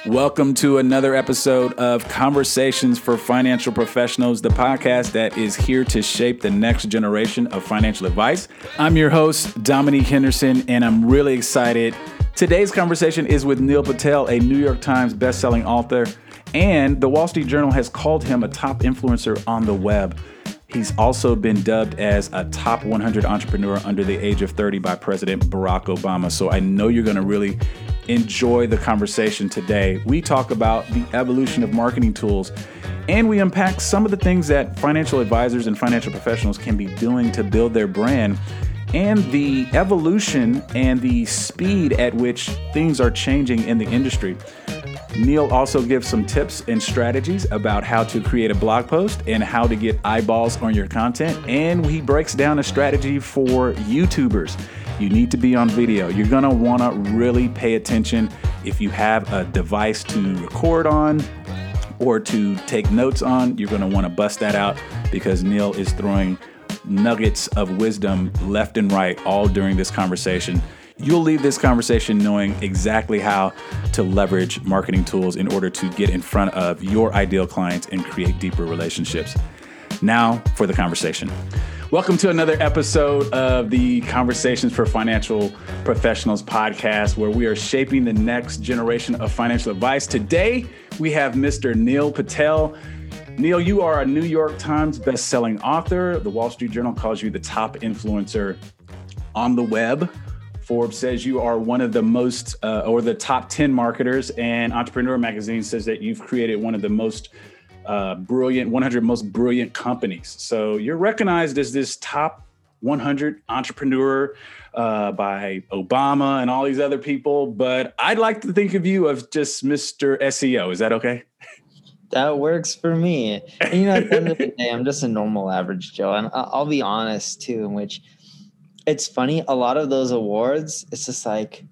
Welcome to another episode of Conversations for Financial Professionals, the podcast that is here to shape the next generation of financial advice. I'm your host, Dominique Henderson, and I'm really excited. Today's conversation is with Neil Patel, a New York Times bestselling author, and the Wall Street Journal has called him a top influencer on the web. He's also been dubbed as a top 100 entrepreneur under the age of 30 by President Barack Obama. So I know you're going to really enjoy the conversation today. We talk about the evolution of marketing tools, and we unpack some of the things that financial advisors and financial professionals can be doing to build their brand, and the evolution and the speed at which things are changing in the industry. Neil also gives some tips and strategies about how to create a blog post and how to get eyeballs on your content. And he breaks down a strategy for YouTubers. You need to be on video. You're going to want to really pay attention. If you have a device to record on or to take notes on, you're going to want to bust that out because Neil is throwing nuggets of wisdom left and right all during this conversation. You'll leave this conversation knowing exactly how to leverage marketing tools in order to get in front of your ideal clients and create deeper relationships. Now for the conversation. Welcome to another episode of the Conversations for Financial Professionals podcast, where we are shaping the next generation of financial advice. Today, we have Mr. Neil Patel. Neil, you are a New York Times bestselling author. The Wall Street Journal calls you the top influencer on the web. Forbes says you are one of the most, or the top 10 marketers, and Entrepreneur Magazine says that you've created one of the most brilliant, 100 most brilliant companies. So you're recognized as this top 100 entrepreneur by Obama and all these other people, but I'd like to think of you as just Mr. SEO. Is that okay? That works for me. And, at the end of the day, I'm just a normal average Joe. And I'll be honest too, in which it's funny. A lot of those awards, it's just like,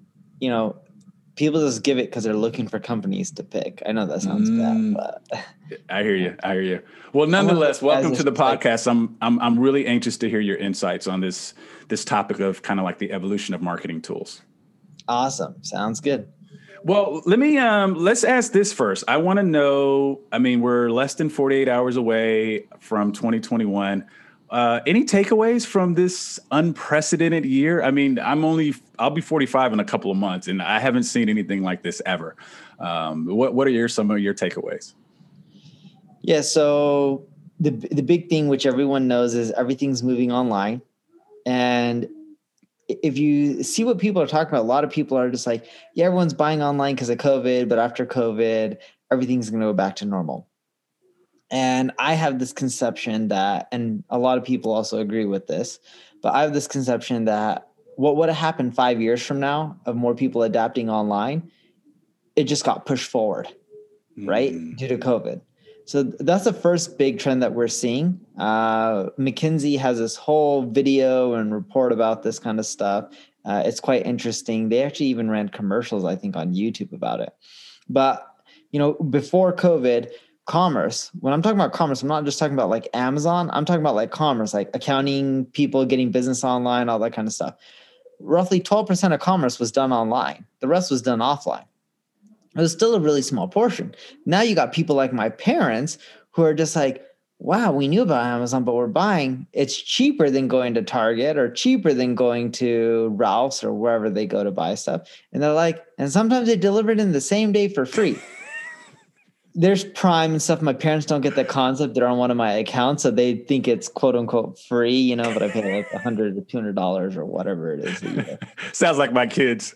people just give it because they're looking for companies to pick. I know that sounds bad, but I hear you. Well, nonetheless, welcome to the podcast. I'm really anxious to hear your insights on this topic of kind of like the evolution of marketing tools. Awesome. Sounds good. Well, let's ask this first. I want to know, we're less than 48 hours away from 2021. Any takeaways from this unprecedented year? I'll be 45 in a couple of months, and I haven't seen anything like this ever. What are some of your takeaways? Yeah, so the big thing, which everyone knows, is everything's moving online. And if you see what people are talking about, a lot of people are just like, yeah, everyone's buying online because of COVID, but after COVID, everything's going to go back to normal. And I have this conception that, and a lot of people also agree with this, but I have this conception that what would have happened 5 years from now of more people adapting online, it just got pushed forward, right? Due to COVID. So that's the first big trend that we're seeing. McKinsey has this whole video and report about this kind of stuff. It's quite interesting. They actually even ran commercials, I think, on YouTube about it. But, before COVID, commerce, when I'm talking about commerce, I'm not just talking about like Amazon. I'm talking about like commerce, like accounting, people getting business online, all that kind of stuff. Roughly 12% of commerce was done online. The rest was done offline. It was still a really small portion. Now you got people like my parents who are just like, wow, we knew about Amazon, but we're buying. It's cheaper than going to Target or cheaper than going to Ralph's or wherever they go to buy stuff. And they're like, and sometimes they deliver it in the same day for free. There's Prime and stuff. My parents don't get the concept. They're on one of my accounts, so they think it's quote unquote free, but I pay like $100 to $200 or whatever it is. Sounds like my kids.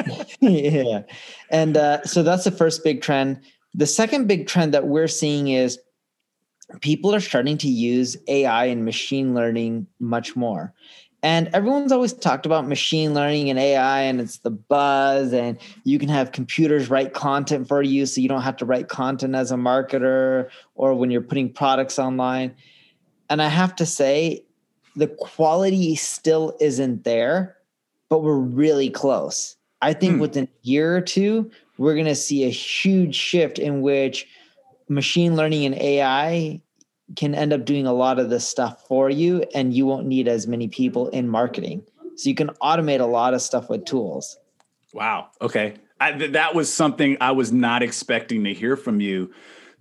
Yeah. And so that's the first big trend. The second big trend that we're seeing is people are starting to use AI and machine learning much more. And everyone's always talked about machine learning and AI, and it's the buzz, and you can have computers write content for you so you don't have to write content as a marketer or when you're putting products online. And I have to say, the quality still isn't there, but we're really close. I think within a year or two, we're going to see a huge shift in which machine learning and AI can end up doing a lot of this stuff for you, and you won't need as many people in marketing. So you can automate a lot of stuff with tools. Wow. Okay. That was something I was not expecting to hear from you,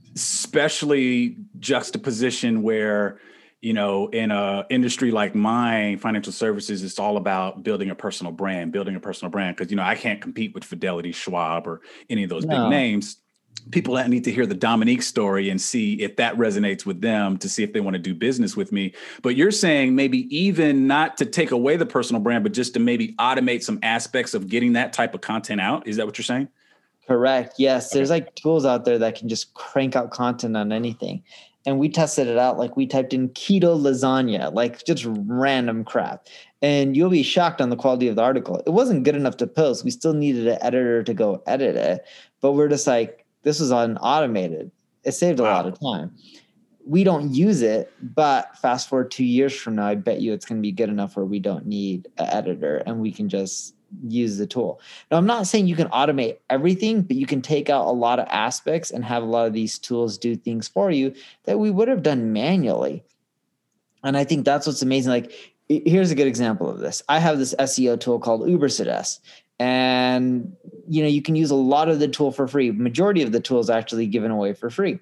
especially juxtaposition where, in a industry like mine, financial services, it's all about building a personal brand. Because, I can't compete with Fidelity, Schwab, or any of those big No. names. People that need to hear the Dominique story and see if that resonates with them to see if they want to do business with me. But you're saying maybe even not to take away the personal brand, but just to maybe automate some aspects of getting that type of content out. Is that what you're saying? Correct. Yes. Okay. There's like tools out there that can just crank out content on anything. And we tested it out. Like we typed in keto lasagna, like just random crap. And you'll be shocked on the quality of the article. It wasn't good enough to post. We still needed an editor to go edit it. But we're just like, this was on automated. It saved a lot of time. We don't use it, but fast forward 2 years from now, I bet you it's going to be good enough where we don't need an editor and we can just use the tool. Now, I'm not saying you can automate everything, but you can take out a lot of aspects and have a lot of these tools do things for you that we would have done manually. And I think that's what's amazing. Like, here's a good example of this. I have this SEO tool called Ubersuggest. And, you can use a lot of the tool for free. Majority of the tool is actually given away for free.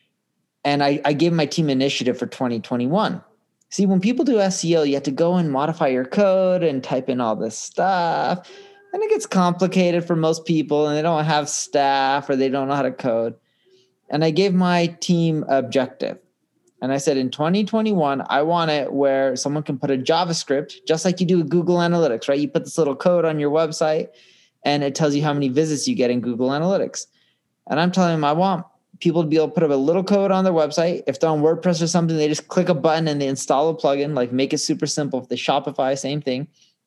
And I gave my team initiative for 2021. See, when people do SEO, you have to go and modify your code and type in all this stuff. And it gets complicated for most people, and they don't have staff or they don't know how to code. And I gave my team objective. And I said, in 2021, I want it where someone can put a JavaScript, just like you do with Google Analytics, right? You put this little code on your website, and it tells you how many visits you get in Google Analytics. And I'm telling them I want people to be able to put up a little code on their website. If they're on WordPress or something, they just click a button and they install a plugin, like make it super simple. If they Shopify, same thing.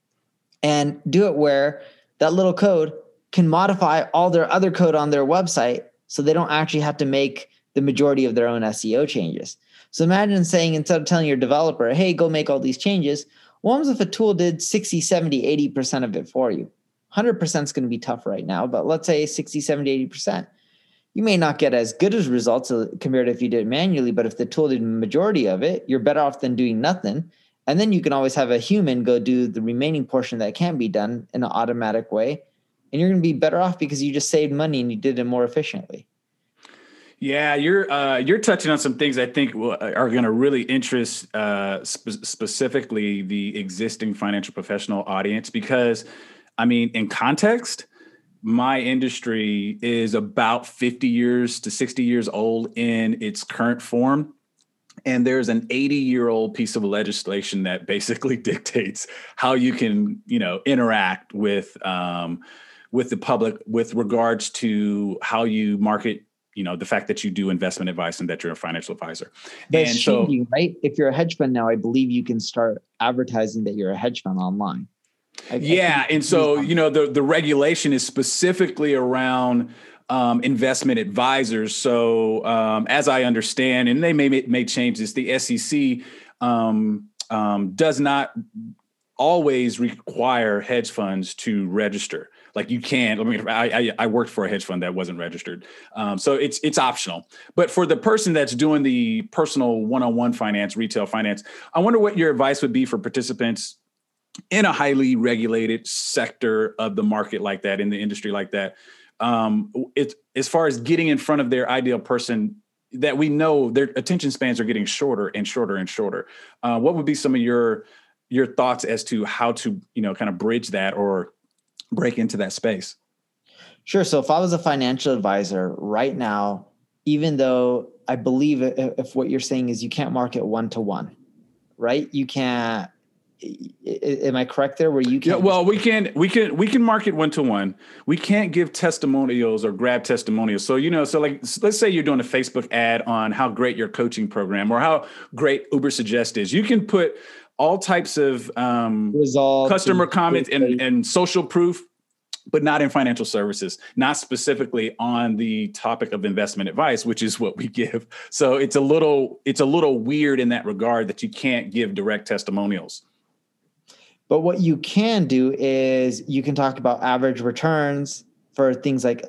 And do it where that little code can modify all their other code on their website so they don't actually have to make the majority of their own SEO changes. So imagine saying, instead of telling your developer, hey, go make all these changes, what happens if a tool did 60, 70, 80% of it for you? 100% is going to be tough right now, but let's say 60, 70, 80%. You may not get as good as results compared to if you did it manually, but if the tool did the majority of it, you're better off than doing nothing. And then you can always have a human go do the remaining portion that can be done in an automatic way. And you're going to be better off because you just saved money and you did it more efficiently. Yeah, you're touching on some things I think are going to really interest specifically the existing financial professional audience, because, in context, my industry is about 50 years to 60 years old in its current form. And there's an 80-year-old piece of legislation that basically dictates how you can, interact with the public with regards to how you market, the fact that you do investment advice and that you're a financial advisor. That's changing, right? If you're a hedge fund now, I believe you can start advertising that you're a hedge fund online. And so, the regulation is specifically around investment advisors. So as I understand, and they may change this, the SEC does not always require hedge funds to register. Like you can. I worked for a hedge fund that wasn't registered, so it's optional. But for the person that's doing the personal one-on-one finance, retail finance, I wonder what your advice would be for participants in a highly regulated sector of the market like that, in the industry like that. It's as far as getting in front of their ideal person that we know their attention spans are getting shorter and shorter and shorter. What would be some of your thoughts as to how to, kind of bridge that or break into that space? Sure. So if I was a financial advisor right now, even though I believe if what you're saying is you can't market one-to-one, right? You can't. Am I correct there? Where you can? Yeah, well, we can market one-to-one. We can't give testimonials or grab testimonials. So, let's say you're doing a Facebook ad on how great your coaching program or how great Ubersuggest is. You can put all types of results, customer comments and social proof, but not in financial services, not specifically on the topic of investment advice, which is what we give. So it's a little weird in that regard that you can't give direct testimonials. But what you can do is you can talk about average returns for things like,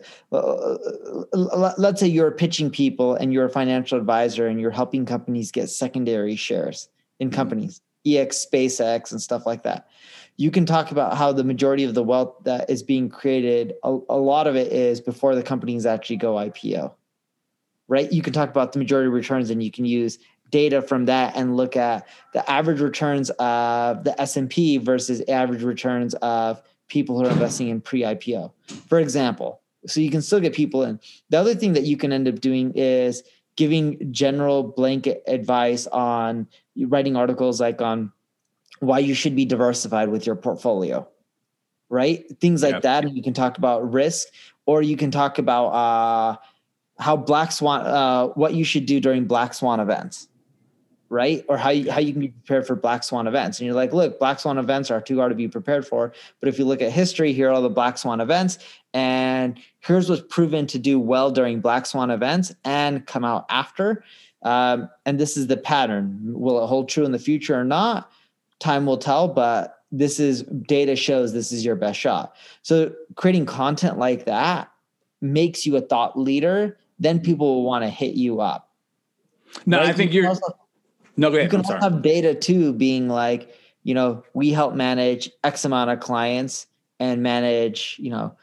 let's say you're pitching people and you're a financial advisor and you're helping companies get secondary shares in companies, EX, SpaceX, and stuff like that. You can talk about how the majority of the wealth that is being created, a lot of it is before the companies actually go IPO, right? You can talk about the majority of returns, and you can use data from that and look at the average returns of the S&P versus average returns of people who are investing in pre-IPO, for example. So you can still get people in. The other thing that you can end up doing is giving general blanket advice on writing articles like on why you should be diversified with your portfolio, right? Things like that. And you can talk about risk, or you can talk about how Black Swan, what you should do during Black Swan events, right? Or how you can be prepared for Black Swan events. And you're like, look, Black Swan events are too hard to be prepared for. But if you look at history, here are all the Black Swan events. And here's what's proven to do well during Black Swan events and come out after. And this is the pattern. Will it hold true in the future or not? Time will tell, but this is data shows this is your best shot. So creating content like that makes you a thought leader. Then people will want to hit you up. No, right? I think you're also, no, go ahead. You can also have data too, being like, we help manage X amount of clients and manage,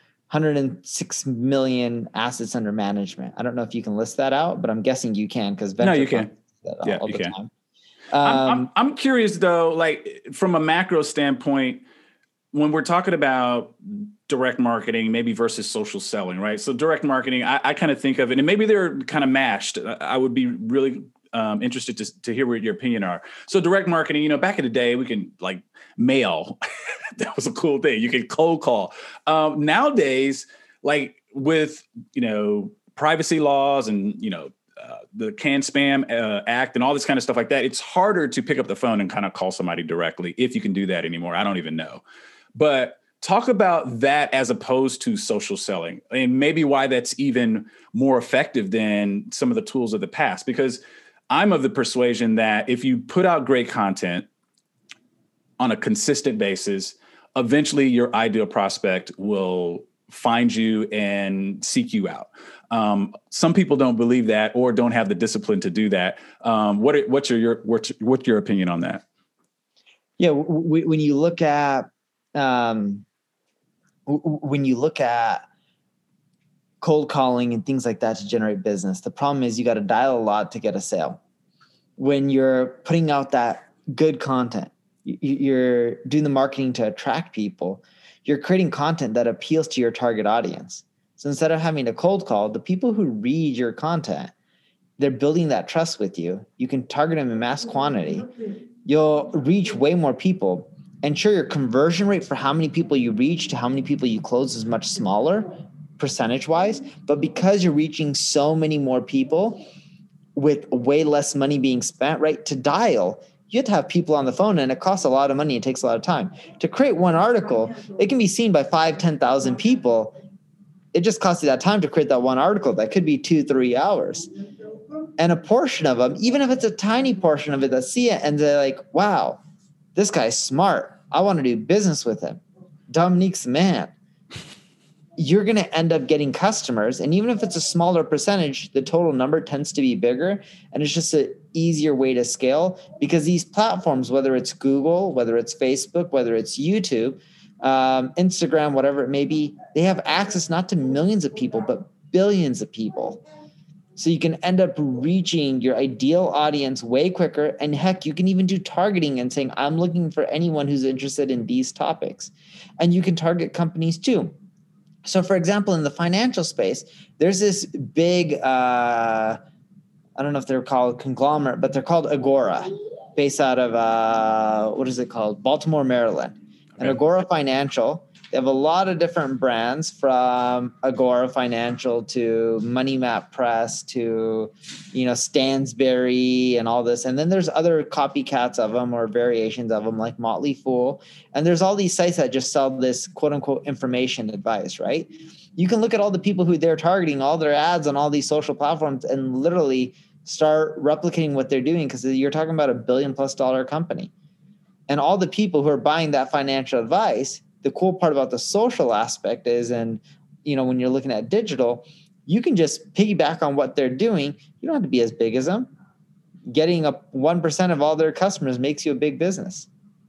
106 million assets under management. I don't know if you can list that out, but I'm guessing you can, because you can. Yeah, you can. Time. I'm curious though, like from a macro standpoint, when we're talking about direct marketing, maybe versus social selling, right? So direct marketing, I kind of think of it, and maybe they're kind of mashed. I would be really interested to hear what your opinion are. So direct marketing, back in the day, we can like mail. That was a cool thing. You can cold call. Nowadays, like with, privacy laws and, the CAN-SPAM Act and all this kind of stuff like that, it's harder to pick up the phone and kind of call somebody directly, if you can do that anymore. I don't even know. But talk about that as opposed to social selling, and maybe why that's even more effective than some of the tools of the past. Because I'm of the persuasion that if you put out great content on a consistent basis, eventually your ideal prospect will find you and seek you out. Some people don't believe that or don't have the discipline to do that. What's your opinion on that? Yeah, when you look at cold calling and things like that to generate business, the problem is you got to dial a lot to get a sale. When you're putting out that good content, you're doing the marketing to attract people, you're creating content that appeals to your target audience. So instead of having to cold call, the people who read your content, they're building that trust with you. You can target them in mass quantity. You'll reach way more people. And sure, your conversion rate for how many people you reach to how many people you close is much smaller percentage-wise. But because you're reaching so many more people with way less money being spent, right, to dial, you have to have people on the phone, and it costs a lot of money. It takes a lot of time. To create one article, it can be seen by 5,000-10,000 people. It just costs you that time to create that one article. That could be 2-3 hours. And a portion of them, even if it's a tiny portion of it, that see it and they're like, wow, this guy's smart. I want to do business with him. Dominique's the man. You're going to end up getting customers. And even if it's a smaller percentage, the total number tends to be bigger. And it's just an easier way to scale, because these platforms, whether it's Google, whether it's Facebook, whether it's YouTube, Instagram, whatever it may be, they have access not to millions of people, but billions of people. So you can end up reaching your ideal audience way quicker. And heck, you can even do targeting and saying, I'm looking for anyone who's interested in these topics. And you can target companies too. So for example, in the financial space, there's this big, I don't know if they're called conglomerate, but they're called Agora, based out of, what is it called? Baltimore, Maryland. And Agora Financial, they have a lot of different brands, from Agora Financial to Money Map Press to, Stansberry and all this. And then there's other copycats of them or variations of them, like Motley Fool. And there's all these sites that just sell this quote unquote information advice, right? You can look at all the people who they're targeting, all their ads on all these social platforms, and literally start replicating what they're doing, because you're talking about $1 billion+ company. And all the people who are buying that financial advice, the cool part about the social aspect is, and when you're looking at digital, you can just piggyback on what they're doing. You don't have to be as big as them. Getting up 1% of all their customers makes you a big business.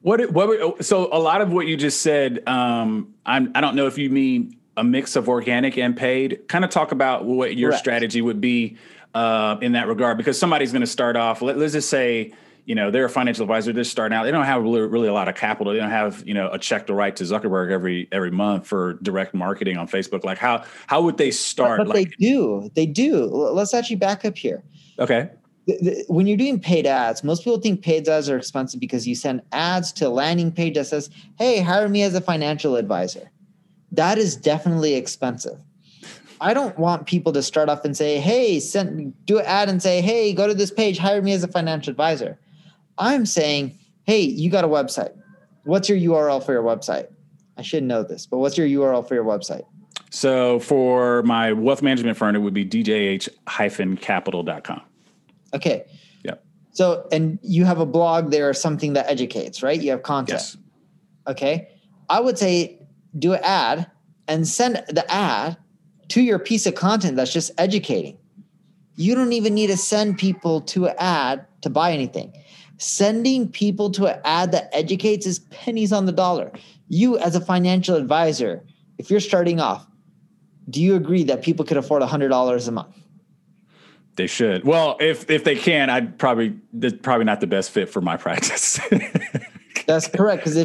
So a lot of what you just said, I don't know if you mean a mix of organic and paid. Kind of talk about what your Correct. strategy would be in that regard, because somebody's going to start off. Let's just say, they're a financial advisor. They're starting out. They don't have really a lot of capital. They don't have, a check to write to Zuckerberg every month for direct marketing on Facebook. Like how would they start? But they do. Let's actually back up here. Okay. When you're doing paid ads, most people think paid ads are expensive because you send ads to a landing page that says, hey, hire me as a financial advisor. That is definitely expensive. I don't want people to start off and say, hey, do an ad and say, hey, go to this page, hire me as a financial advisor. I'm saying, hey, you got a website. What's your URL for your website? I should know this, but what's your URL for your website? So for my wealth management firm, it would be djh-capital.com. Okay. Yeah. So, and you have a blog there or something that educates, right? You have content. Yes. Okay. I would say do an ad and send the ad to your piece of content that's just educating. You don't even need to send people to an ad to buy anything. Sending people to an ad that educates is pennies on the dollar. You as a financial advisor, if you're starting off, do you agree that people could afford $100 a month? They should. Well, if they can, that's probably not the best fit for my practice. That's correct. Because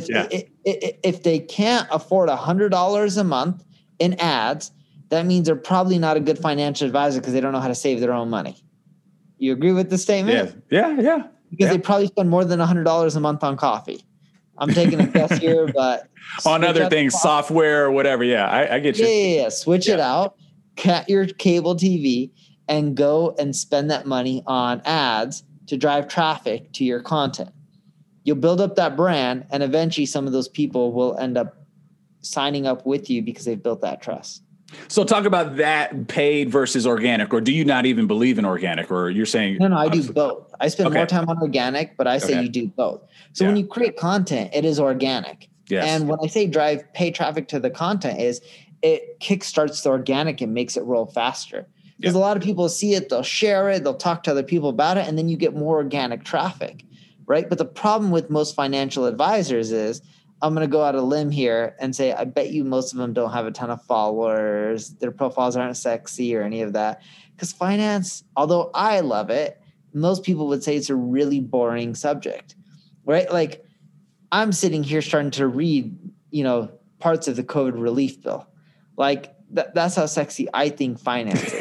if they can't afford $100 a month in ads, that means they're probably not a good financial advisor because they don't know how to save their own money. You agree with the statement? Yeah. Because they probably spend more than $100 a month on coffee. I'm taking a guess here, but on other things, software or whatever. Yeah, I get you. Yeah. Switch it out, cut your cable TV, and go and spend that money on ads to drive traffic to your content. You'll build up that brand, and eventually some of those people will end up signing up with you because they've built that trust. So talk about that paid versus organic, or do you not even believe in organic, or you're saying? No, I do both. I spend more time on organic, but I say you do both. So when you create content, it is organic. Yes. And when I say drive pay traffic to the content is it kickstarts the organic and makes it roll faster. Because a lot of people see it, they'll share it, they'll talk to other people about it, and then you get more organic traffic, right? But the problem with most financial advisors is, I'm going to go out a limb here and say, I bet you most of them don't have a ton of followers. Their profiles aren't sexy or any of that. Because finance, although I love it, most people would say it's a really boring subject, right? Like I'm sitting here starting to read, parts of the COVID relief bill. Like that's how sexy I think finance is.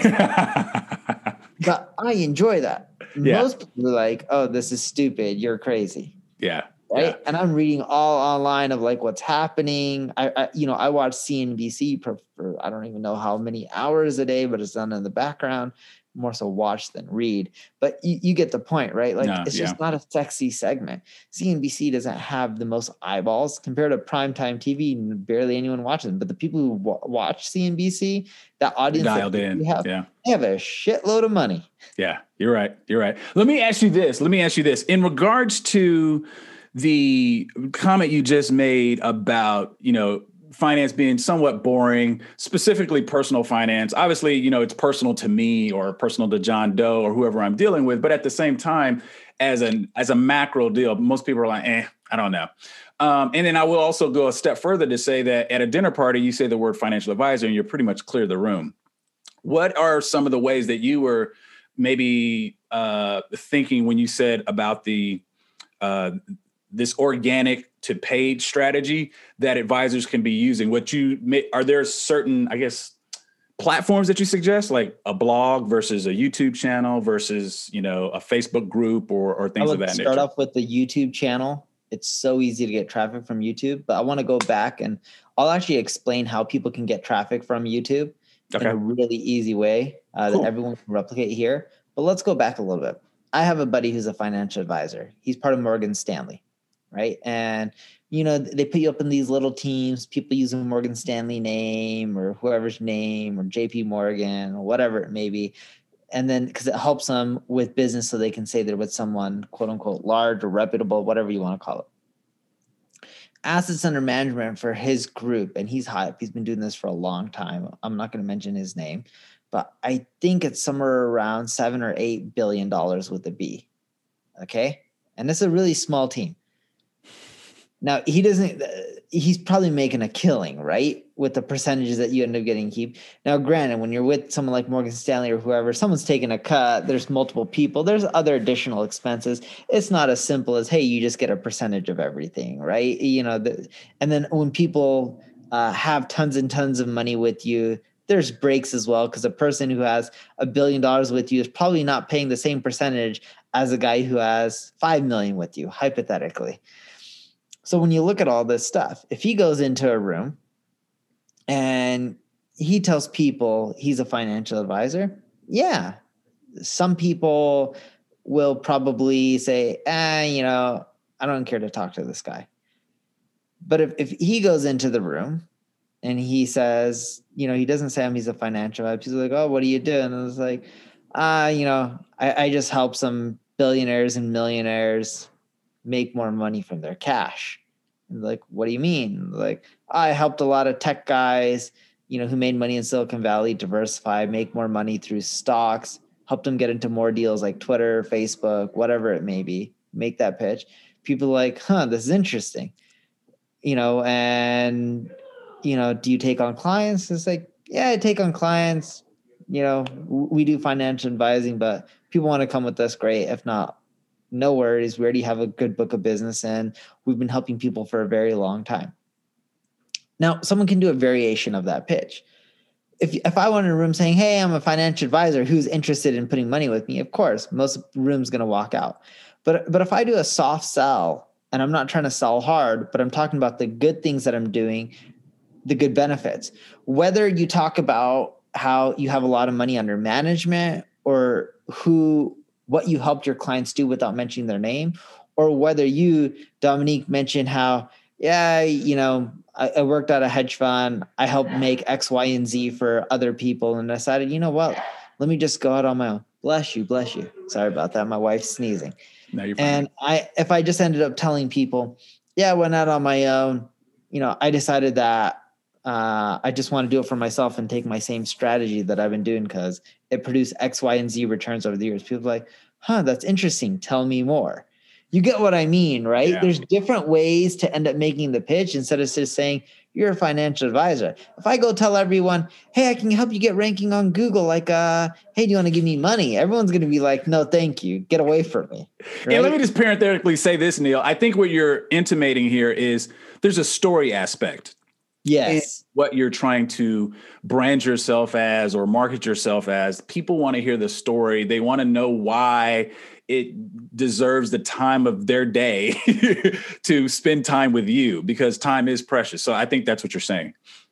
But I enjoy that. Yeah. Most people are like, oh, this is stupid. You're crazy. Yeah. Right. Yeah. And I'm reading all online of like what's happening. I watch CNBC for I don't even know how many hours a day, but it's done in the background, more so watch than read. But you get the point, right? Like it's just not a sexy segment. CNBC doesn't have the most eyeballs compared to primetime TV. Barely anyone watches them. But the people who watch CNBC, that audience dialed in, they have a shitload of money. Yeah, you're right. Let me ask you this. In regards to the comment you just made about, finance being somewhat boring, specifically personal finance. Obviously, it's personal to me or personal to John Doe or whoever I'm dealing with. But at the same time, as a macro deal, most people are like, I don't know. And then I will also go a step further to say that at a dinner party, you say the word financial advisor and you're pretty much clear the room. What are some of the ways that you were maybe thinking when you said about the this organic to paid strategy that advisors can be using? Are there certain, I guess, platforms that you suggest, like a blog versus a YouTube channel versus, a Facebook group or things of that nature? I would start off with the YouTube channel. It's so easy to get traffic from YouTube, but I want to go back and I'll actually explain how people can get traffic from YouTube in a really easy way that everyone can replicate here. But let's go back a little bit. I have a buddy who's a financial advisor. He's part of Morgan Stanley. Right. And, they put you up in these little teams, people use a Morgan Stanley name or whoever's name or JP Morgan or whatever it may be. And then because it helps them with business so they can say they're with someone, quote unquote, large or reputable, whatever you want to call it. Assets under management for his group. And he's high up. He's been doing this for a long time. I'm not going to mention his name, but I think it's somewhere around $7 or $8 billion with a B. Okay. And it's a really small team. Now he's probably making a killing, right? With the percentages that you end up getting keep. Now, granted, when you're with someone like Morgan Stanley or whoever, someone's taking a cut, there's multiple people, there's other additional expenses. It's not as simple as, hey, you just get a percentage of everything, right? And then when people have tons and tons of money with you, there's breaks as well, because a person who has $1 billion with you is probably not paying the same percentage as a guy who has 5 million with you, hypothetically. So when you look at all this stuff, if he goes into a room and he tells people he's a financial advisor, yeah, some people will probably say, I don't care to talk to this guy. But if he goes into the room and he says, he doesn't say he's a financial advisor, he's like, oh, what do you do? And I was like, I just help some billionaires and millionaires make more money from their cash. And like, what do you mean? Like, I helped a lot of tech guys, who made money in Silicon Valley, diversify, make more money through stocks, helped them get into more deals like Twitter, Facebook, whatever it may be, make that pitch. People are like, this is interesting, and, do you take on clients? It's like, yeah, I take on clients. We do financial advising, but people want to come with us, great. If not, no worries. We already have a good book of business and we've been helping people for a very long time. Now, someone can do a variation of that pitch. If I went in a room saying, hey, I'm a financial advisor who's interested in putting money with me, of course, most room's going to walk out. But if I do a soft sell, and I'm not trying to sell hard, but I'm talking about the good things that I'm doing, the good benefits, whether you talk about how you have a lot of money under management or what you helped your clients do without mentioning their name, or whether you, Dominique, mentioned how, I worked at a hedge fund. I helped make X, Y, and Z for other people and decided, what, let me just go out on my own. Bless you. Sorry about that. My wife's sneezing. No, you're fine. And if I just ended up telling people, I went out on my own, I decided that I just want to do it for myself and take my same strategy that I've been doing because it produced X, Y, and Z returns over the years. People are like, that's interesting. Tell me more. You get what I mean, right? Yeah. There's different ways to end up making the pitch instead of just saying, you're a financial advisor. If I go tell everyone, hey, I can help you get ranking on Google, like, hey, do you want to give me money? Everyone's going to be like, no, thank you. Get away from me. Right? And let me just parenthetically say this, Neil. I think what you're intimating here is there's a story aspect. Yes. What you're trying to brand yourself as or market yourself as. People want to hear the story. They want to know why it deserves the time of their day to spend time with you, because time is precious. So I think that's what you're saying.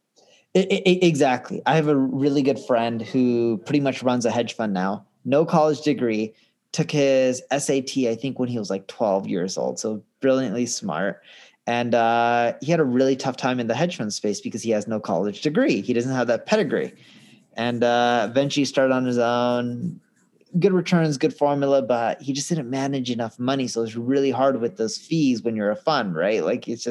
Exactly. I have a really good friend who pretty much runs a hedge fund now. No college degree, took his SAT, I think, when he was like 12 years old. So brilliantly smart. And he had a really tough time in the hedge fund space because he has no college degree. He doesn't have that pedigree. And eventually started on his own. Good returns, good formula, but he just didn't manage enough money. So it's really hard with those fees when you're a fund, right? Like it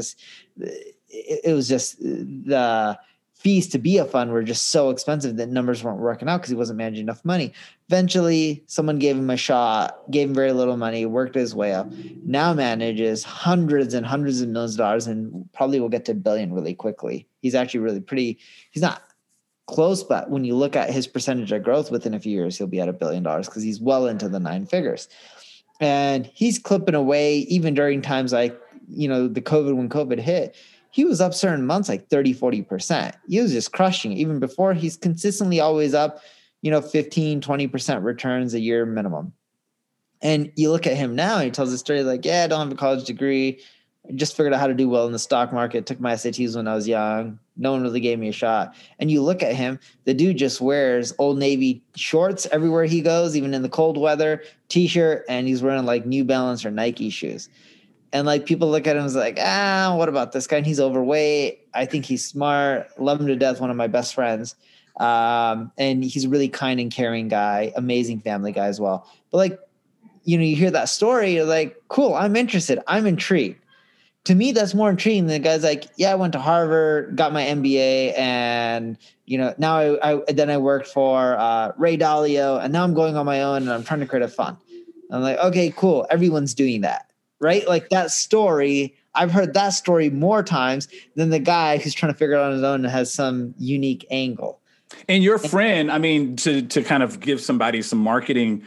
was just the fees to be a fund were just so expensive that numbers weren't working out because he wasn't managing enough money. Eventually, someone gave him a shot, gave him very little money, worked his way up. Now manages hundreds and hundreds of millions of dollars and probably will get to $1 billion really quickly. He's actually he's not close, but when you look at his percentage of growth within a few years, he'll be at $1 billion because he's well into the 9 figures. And he's clipping away even during times like, when COVID hit. He was up certain months like 30, 40%. He was just crushing it. Even before, he's consistently always up, 15, 20% returns a year minimum. And you look at him now, and he tells the story like, I don't have a college degree. I just figured out how to do well in the stock market. Took my SATs when I was young. No one really gave me a shot. And you look at him, the dude just wears Old Navy shorts everywhere he goes, even in the cold weather, t-shirt, and he's wearing like New Balance or Nike shoes. And like people look at him and like, what about this guy? And he's overweight. I think he's smart. Love him to death. One of my best friends. And he's a really kind and caring guy, amazing family guy as well. But like, you hear that story, you're like, cool, I'm interested. I'm intrigued. To me, that's more intriguing than the guy's like, I went to Harvard, got my MBA, and now I worked for Ray Dalio, and now I'm going on my own and I'm trying to create a fund. I'm like, okay, cool. Everyone's doing that, right? Like that story, I've heard that story more times than the guy who's trying to figure it out on his own and has some unique angle. And your friend, I mean, to kind of give somebody some marketing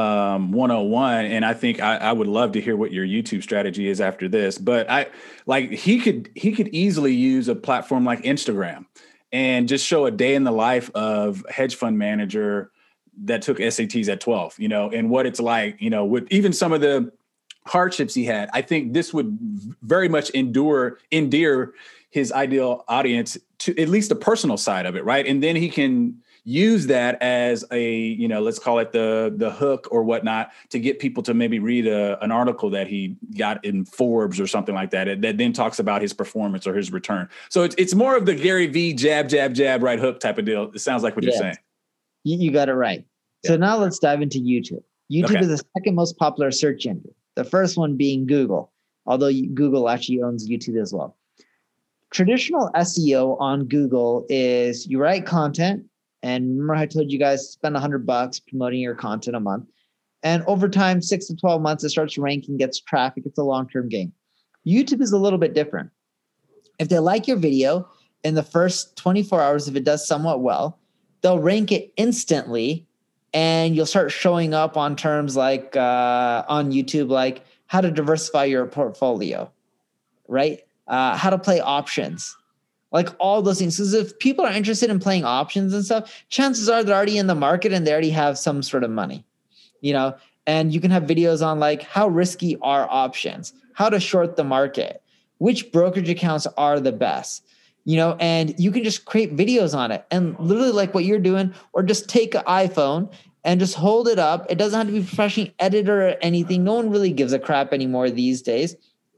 101, and I think I would love to hear what your YouTube strategy is after this, but he could easily use a platform like Instagram and just show a day in the life of hedge fund manager that took SATs at 12, and what it's like, with even some of the hardships he had. I think this would very much endear his ideal audience to at least the personal side of it, right? And then he can use that as a, let's call it the hook or whatnot to get people to maybe read an article that he got in Forbes or something like that then talks about his performance or his return. So it's more of the Gary V jab, right hook type of deal. It sounds like what you're saying. You got it right. Yeah. So now let's dive into YouTube. YouTube is the second most popular search engine. The first one being Google, although Google actually owns YouTube as well. Traditional SEO on Google is you write content, and remember I told you guys spend $100 promoting your content a month, and over time, 6 to 12 months, it starts ranking, gets traffic. It's a long-term game. YouTube is a little bit different. If they like your video in the first 24 hours, if it does somewhat well, they'll rank it instantly, and you'll start showing up on terms like on YouTube, like how to diversify your portfolio, right? How to play options, like all those things. Because if people are interested in playing options and stuff, chances are they're already in the market and they already have some sort of money, and you can have videos on like how risky are options, how to short the market, which brokerage accounts are the best, and you can just create videos on it and literally like what you're doing, or just take an iPhone and just hold it up. It doesn't have to be professionally edited or anything. No one really gives a crap anymore these days.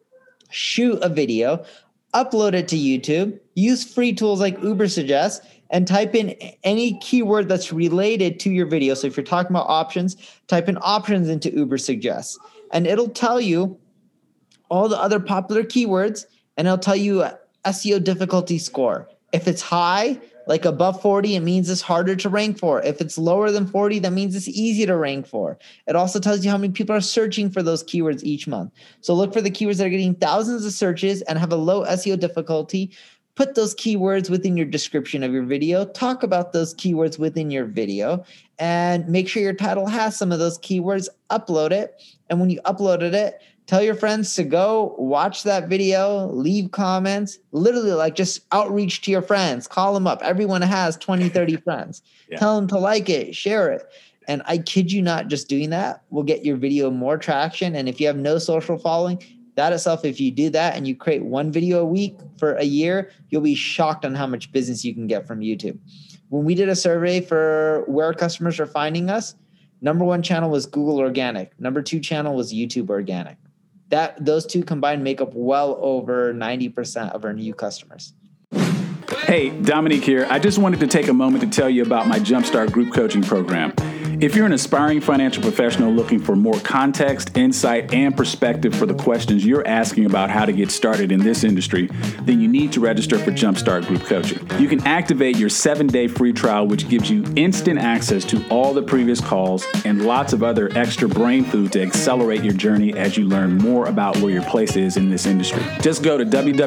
Shoot a video, upload it to YouTube, use free tools like Ubersuggest, and type in any keyword that's related to your video. So if you're talking about options, type in options into Ubersuggest, and it'll tell you all the other popular keywords, and it'll tell you SEO difficulty score. If it's high, like above 40, it means it's harder to rank for. If it's lower than 40, that means it's easy to rank for. It also tells you how many people are searching for those keywords each month. So look for the keywords that are getting thousands of searches and have a low SEO difficulty. Put those keywords within your description of your video. Talk about those keywords within your video, and make sure your title has some of those keywords. Upload it. And when you uploaded it, tell your friends to go watch that video, leave comments, literally like just outreach to your friends, call them up. Everyone has 20, 30 friends. Yeah. Tell them to like it, share it. And I kid you not, just doing that will get your video more traction. And if you have no social following, that itself, if you do that and you create one video a week for a year, you'll be shocked on how much business you can get from YouTube. When we did a survey for where customers are finding us, number one channel was Google Organic. Number two channel was YouTube Organic. Those two combined make up well over 90% of our new customers. Hey, Dominique here. I just wanted to take a moment to tell you about my Jumpstart group coaching program. If you're an aspiring financial professional looking for more context, insight, and perspective for the questions you're asking about how to get started in this industry, then you need to register for Jumpstart Group Coaching. You can activate your 7-day free trial, which gives you instant access to all the previous calls and lots of other extra brain food to accelerate your journey as you learn more about where your place is in this industry. Just go to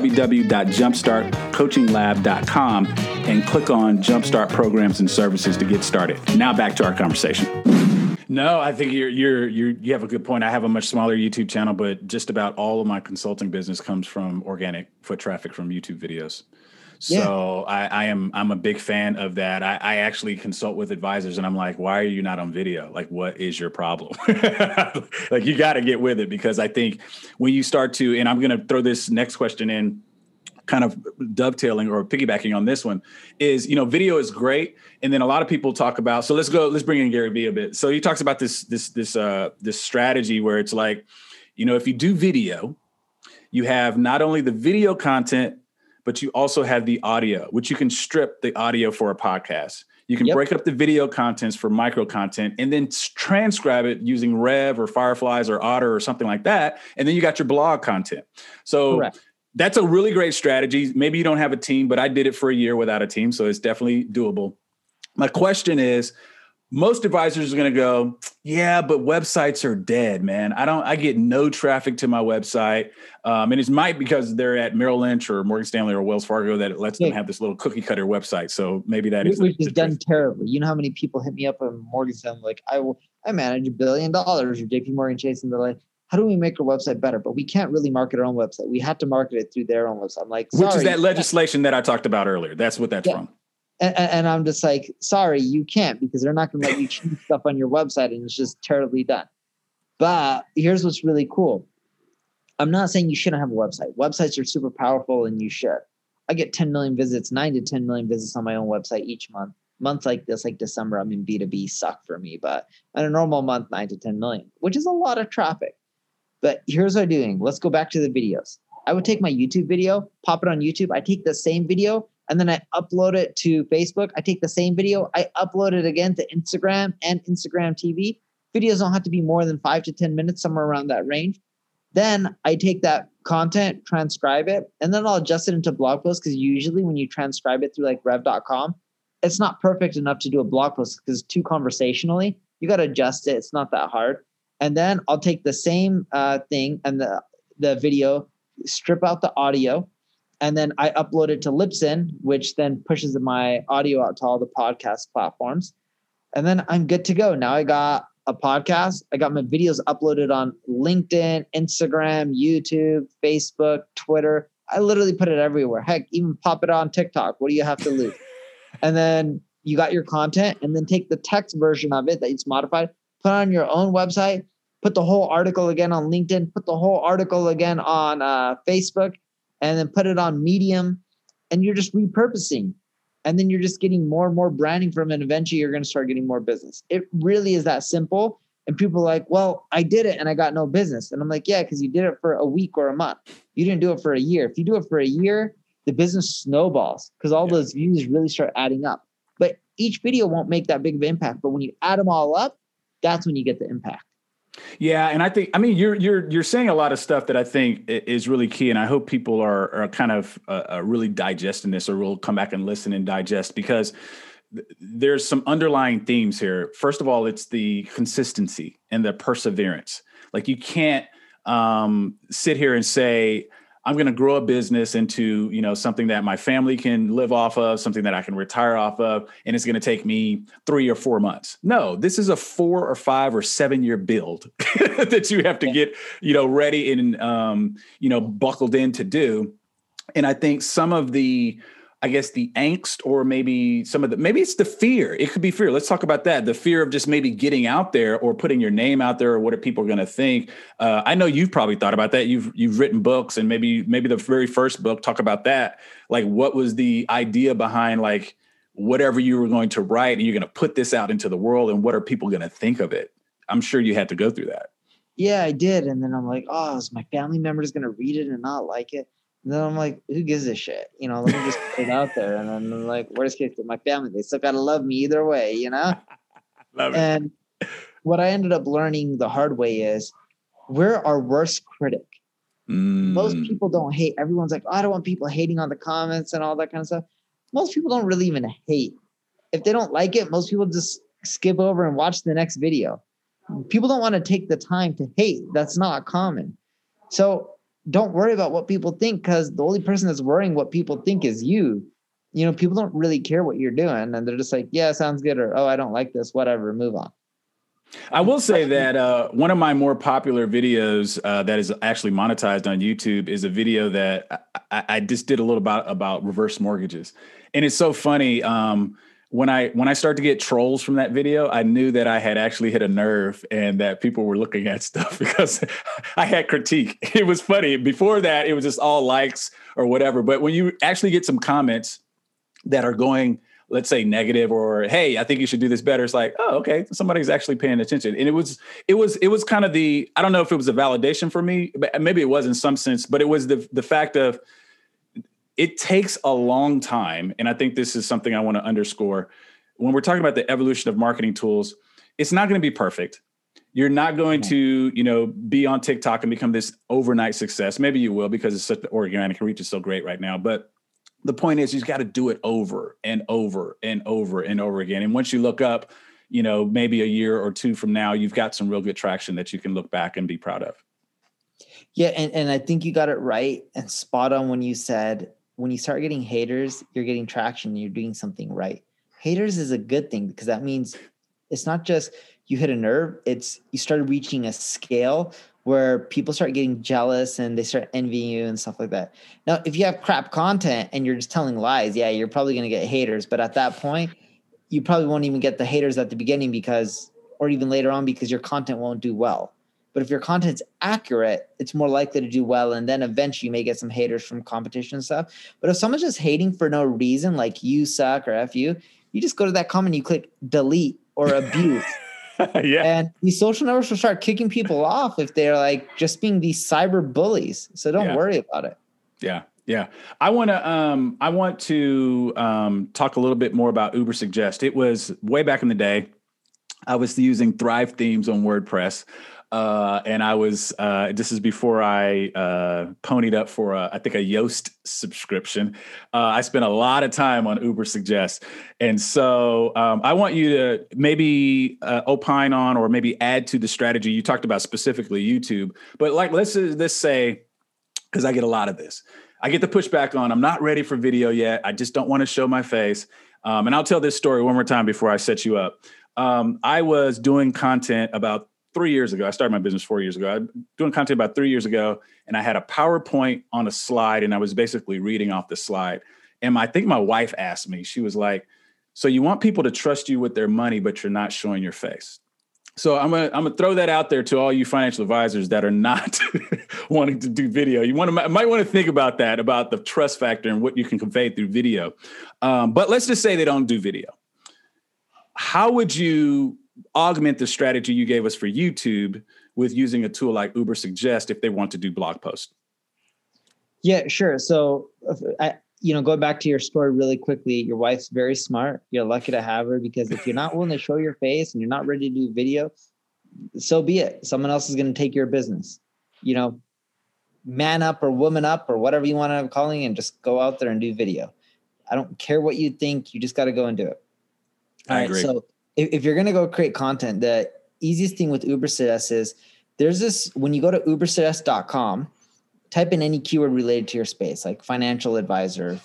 www.jumpstartcoachinglab.com and click on Jumpstart Programs and Services to get started. Now back to our conversation. No, I think you have a good point. I have a much smaller YouTube channel, but just about all of my consulting business comes from organic foot traffic from YouTube videos. So yeah. I'm a big fan of that. I actually consult with advisors and I'm like, why are you not on video? Like, what is your problem? Like, you got to get with it, because I think when you start to, and I'm going to throw this next question in, kind of dovetailing or piggybacking on this one, is, video is great. And then a lot of people talk about, so let's bring in Gary Vee a bit. So he talks about this strategy where it's like, if you do video, you have not only the video content, but you also have the audio, which you can strip the audio for a podcast. You can break up the video contents for micro content and then transcribe it using Rev or Fireflies or Otter or something like that. And then you got your blog content. So correct. That's a really great strategy. Maybe you don't have a team, but I did it for a year without a team. So it's definitely doable. My question is, most advisors are going to go, yeah, but websites are dead, man. I get no traffic to my website. And it might because they're at Merrill Lynch or Morgan Stanley or Wells Fargo that it lets them have this little cookie cutter website. So maybe that is which is done terribly. You know how many people hit me up on Morgan Stanley like, I manage $1 billion, or JP Morgan Chase, and they're like, how do we make our website better? But we can't really market our own website. We have to market it through their own website. I'm like, sorry. Which is that legislation that I talked about earlier. That's what that's from. And I'm just like, sorry, you can't, because they're not going to let you change stuff on your website, and it's just terribly done. But here's what's really cool. I'm not saying you shouldn't have a website. Websites are super powerful, and you should. I get 10 million visits, 9 to 10 million visits on my own website each month. Months like this, like December, I'm in B2B, suck for me. But on a normal month, 9 to 10 million, which is a lot of traffic. But here's what I'm doing. Let's go back to the videos. I would take my YouTube video, pop it on YouTube. I take the same video, and then I upload it to Facebook. I take the same video. I upload it again to Instagram and Instagram TV. Videos don't have to be more than 5 to 10 minutes, somewhere around that range. Then I take that content, transcribe it, and then I'll adjust it into blog posts, because usually when you transcribe it through like rev.com, it's not perfect enough to do a blog post because it's too conversationally. You got to adjust it. It's not that hard. And then I'll take the same thing and the video, strip out the audio, and then I upload it to Libsyn, which then pushes my audio out to all the podcast platforms. And then I'm good to go. Now I got a podcast. I got my videos uploaded on LinkedIn, Instagram, YouTube, Facebook, Twitter. I literally put it everywhere. Heck, even pop it on TikTok. What do you have to lose? And then you got your content, and then take the text version of it that it's modified, put it on your own website, put the whole article again on LinkedIn, put the whole article again on Facebook, and then put it on Medium, and you're just repurposing. And then you're just getting more and more branding from it. And eventually you're going to start getting more business. It really is that simple. And people are like, well, I did it and I got no business. And I'm like, yeah, because you did it for a week or a month. You didn't do it for a year. If you do it for a year, the business snowballs, because all those views really start adding up. But each video won't make that big of an impact. But when you add them all up, that's when you get the impact. Yeah, and I mean, you're saying a lot of stuff that I think is really key, and I hope people are kind of really digesting this, or will come back and listen and digest, because there's some underlying themes here. First of all, it's the consistency and the perseverance. Like, you can't sit here and say, I'm going to grow a business into, something that my family can live off of, something that I can retire off of, and it's going to take me 3 or 4 months. No, this is a 4 or 5 or 7 year build that you have to get, ready and, buckled in to do. And I think some of the angst, or maybe maybe it's the fear. It could be fear. Let's talk about that. The fear of just maybe getting out there or putting your name out there, or what are people going to think? I know you've probably thought about that. You've written books, and maybe the very first book, talk about that. Like, what was the idea behind, like, whatever you were going to write, and you're going to put this out into the world, and what are people going to think of it? I'm sure you had to go through that. Yeah, I did. And then I'm like, oh, is my family members going to read it and not like it? And then I'm like, who gives a shit? Let me just put it out there. And then I'm like, worst case, my family, they still got to love me either way, Love it. And what I ended up learning the hard way is, we're our worst critic. Most people don't hate. Everyone's like, oh, I don't want people hating on the comments and all that kind of stuff. Most people don't really even hate. If they don't like it, most people just skip over and watch the next video. People don't want to take the time to hate. That's not common. So don't worry about what people think, because the only person that's worrying what people think is you. People don't really care what you're doing, and they're just like, yeah, sounds good, or, oh, I don't like this, whatever, move on. I will say that one of my more popular videos that is actually monetized on YouTube is a video that I just did a little about reverse mortgages. And it's so funny. When I started to get trolls from that video, I knew that I had actually hit a nerve, and that people were looking at stuff, because I had critique. It was funny. Before that, it was just all likes or whatever. But when you actually get some comments that are going, let's say, negative, or, hey, I think you should do this better, it's like, oh, okay, somebody's actually paying attention. And it was kind of I don't know if it was a validation for me, but maybe it was in some sense, but it was the fact of, it takes a long time. And I think this is something I want to underscore. When we're talking about the evolution of marketing tools, it's not going to be perfect. You're not going to, be on TikTok and become this overnight success. Maybe you will, because it's such the organic reach is so great right now. But the point is, you've got to do it over and over and over and over again. And once you look up, maybe a year or two from now, you've got some real good traction that you can look back and be proud of. Yeah. And I think you got it right and spot on when you said, when you start getting haters, you're getting traction, you're doing something right. Haters is a good thing because that means it's not just you hit a nerve, it's you started reaching a scale where people start getting jealous and they start envying you and stuff like that. Now, if you have crap content and you're just telling lies, yeah, you're probably going to get haters. But at that point, you probably won't even get the haters at the beginning or even later on, because your content won't do well. But if your content's accurate, it's more likely to do well. And then eventually you may get some haters from competition and stuff. But if someone's just hating for no reason, like you suck or F you just go to that comment, you click delete or abuse. Yeah. And these social networks will start kicking people off if they're like just being these cyber bullies. So don't worry about it. Yeah. Yeah. I want to talk a little bit more about Ubersuggest. It was way back in the day. I was using Thrive themes on WordPress. And I was, this is before I ponied up for I think a Yoast subscription. I spent a lot of time on Ubersuggest. And so I want you to maybe opine on or maybe add to the strategy. You talked about specifically YouTube, but like, let's say, because I get a lot of this. I get the pushback on, I'm not ready for video yet. I just don't want to show my face. And I'll tell this story one more time before I set you up. I was doing content about 3 years ago. I started my business 4 years ago. I was doing content about 3 years ago, and I had a PowerPoint on a slide, and I was basically reading off the slide. And I think my wife asked me, she was like, so you want people to trust you with their money, but you're not showing your face. So I'm gonna throw that out there to all you financial advisors that are not wanting to do video. You might want to think about that, about the trust factor and what you can convey through video. But let's just say they don't do video. How would you augment the strategy you gave us for YouTube with using a tool like Ubersuggest if they want to do blog posts? Yeah, sure. So, going back to your story really quickly, your wife's very smart. You're lucky to have her, because if you're not willing to show your face and you're not ready to do video, so be it. Someone else is going to take your business. Man up or woman up or whatever you want to call it, and just go out there and do video. I don't care what you think. You just got to go and do it. I agree. So if you're going to go create content, the easiest thing with Ubersuggest is there's this, when you go to ubersuggest.com, type in any keyword related to your space, like financial advisor,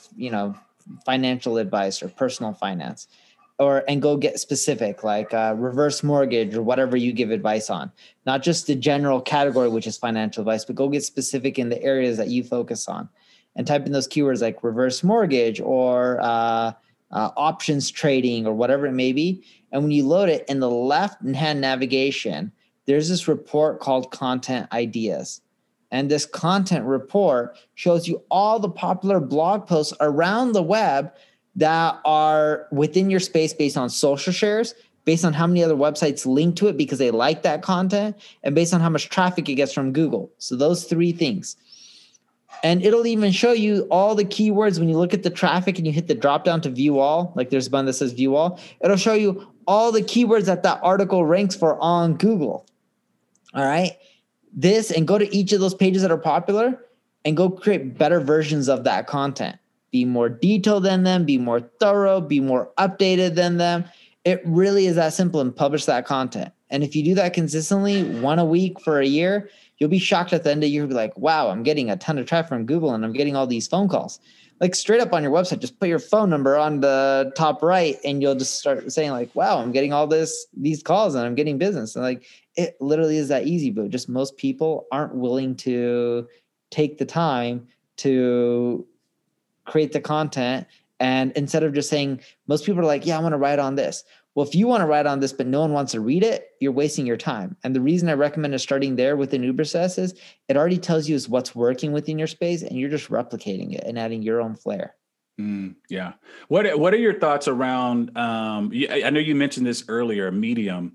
personal finance, and go get specific, like reverse mortgage or whatever you give advice on, not just the general category, which is financial advice, but go get specific in the areas that you focus on, and type in those keywords like reverse mortgage or options trading or whatever it may be. And when you load it, in the left-hand navigation, there's this report called Content Ideas. And this content report shows you all the popular blog posts around the web that are within your space based on social shares, based on how many other websites link to it because they like that content, and based on how much traffic it gets from Google. So those three things. And it'll even show you all the keywords when you look at the traffic and you hit the drop down to view all, like there's a button that says view all. It'll show you all the keywords that article ranks for on Google. All right. And go to each of those pages that are popular and go create better versions of that content. Be more detailed than them, be more thorough, be more updated than them. It really is that simple, and publish that content. And if you do that consistently, one a week for a year, you'll be shocked at the end of the year. You'll be like, wow, I'm getting a ton of traffic from Google and I'm getting all these phone calls. Like straight up on your website, just put your phone number on the top right and you'll just start saying like, wow, I'm getting all these calls and I'm getting business. And like, it literally is that easy, but just most people aren't willing to take the time to create the content. And instead of just saying, most people are like, yeah, I want to write on this. Well, if you want to write on this, but no one wants to read it, you're wasting your time. And the reason I recommend starting there within Ubersuggest is it already tells you is what's working within your space, and you're just replicating it and adding your own flair. Yeah. What are your thoughts around, I know you mentioned this earlier, Medium.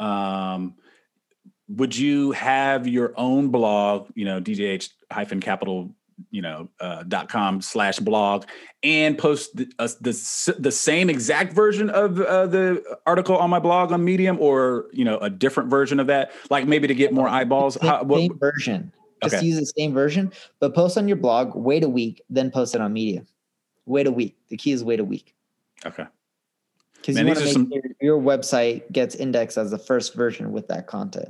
Would you have your own blog, DJH-capital, .com/blog, and post the same exact version of the article on my blog on Medium, or a different version of that, like maybe to get more eyeballs? Same version. Just use the same version, but post on your blog, wait a week, then post it on Medium. Wait a week. The key is wait a week. Okay. Because you want to make sure your website gets indexed as the first version with that content.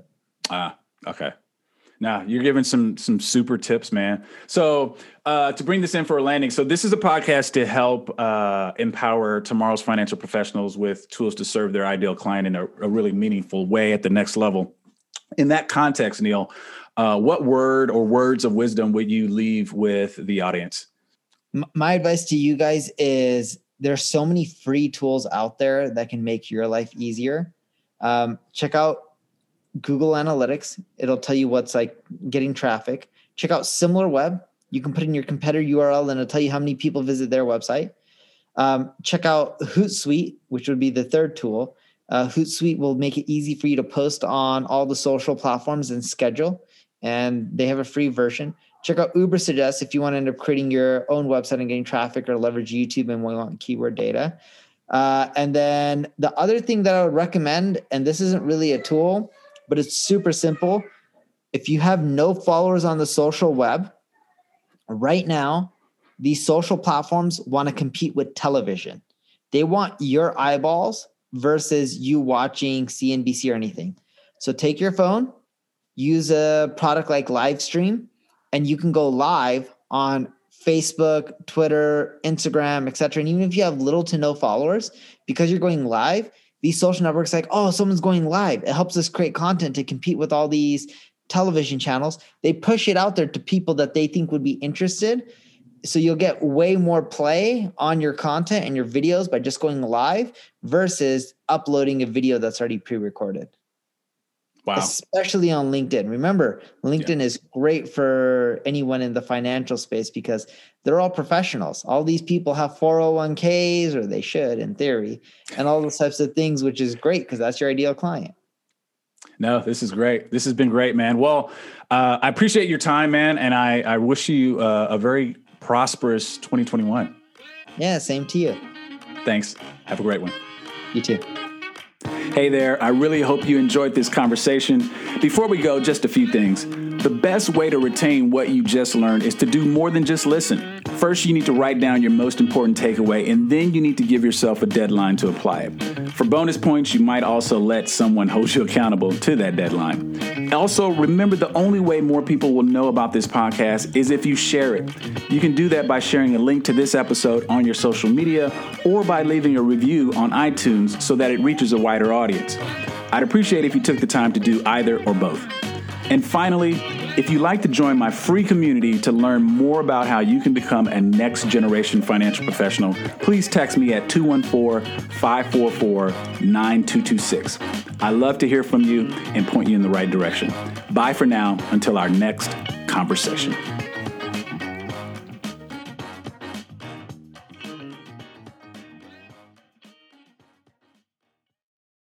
Okay. Now you're giving some super tips, man. So to bring this in for a landing, so this is a podcast to help empower tomorrow's financial professionals with tools to serve their ideal client in a really meaningful way at the next level. In that context, Neil, what word or words of wisdom would you leave with the audience? My advice to you guys is there's so many free tools out there that can make your life easier. Check out Google Analytics. It'll tell you what's like getting traffic. Check out SimilarWeb. You can put in your competitor URL and it'll tell you how many people visit their website. Check out Hootsuite, which would be the third tool. Hootsuite will make it easy for you to post on all the social platforms and schedule. And they have a free version. Check out Ubersuggest if you want to end up creating your own website and getting traffic or leverage YouTube and want keyword data. And then the other thing that I would recommend, and this isn't really a tool, but it's super simple. If you have no followers on the social web, right now, these social platforms want to compete with television. They want your eyeballs versus you watching CNBC or anything. So take your phone, use a product like Livestream, and you can go live on Facebook, Twitter, Instagram, et cetera. And even if you have little to no followers, because you're going live, these social networks like, oh, someone's going live. It helps us create content to compete with all these television channels. They push it out there to people that they think would be interested. So you'll get way more play on your content and your videos by just going live versus uploading a video that's already pre-recorded. Wow. Especially on LinkedIn. Remember, LinkedIn is great for anyone in the financial space because they're all professionals. All these people have 401ks, or they should in theory, and all those types of things, which is great because that's your ideal client. No, this is great. This has been great, man. Well, I appreciate your time, man. And I wish you a very prosperous 2021. Yeah, same to you. Thanks. Have a great one. You too. Hey there, I really hope you enjoyed this conversation. Before we go, just a few things. The best way to retain what you just learned is to do more than just listen. First, you need to write down your most important takeaway, and then you need to give yourself a deadline to apply it. For bonus points, you might also let someone hold you accountable to that deadline. Also, remember the only way more people will know about this podcast is if you share it. You can do that by sharing a link to this episode on your social media or by leaving a review on iTunes so that it reaches a wider audience. I'd appreciate if you took the time to do either or both. And finally, if you'd like to join my free community to learn more about how you can become a next generation financial professional, please text me at 214-544-9226. I love to hear from you and point you in the right direction. Bye for now until our next conversation.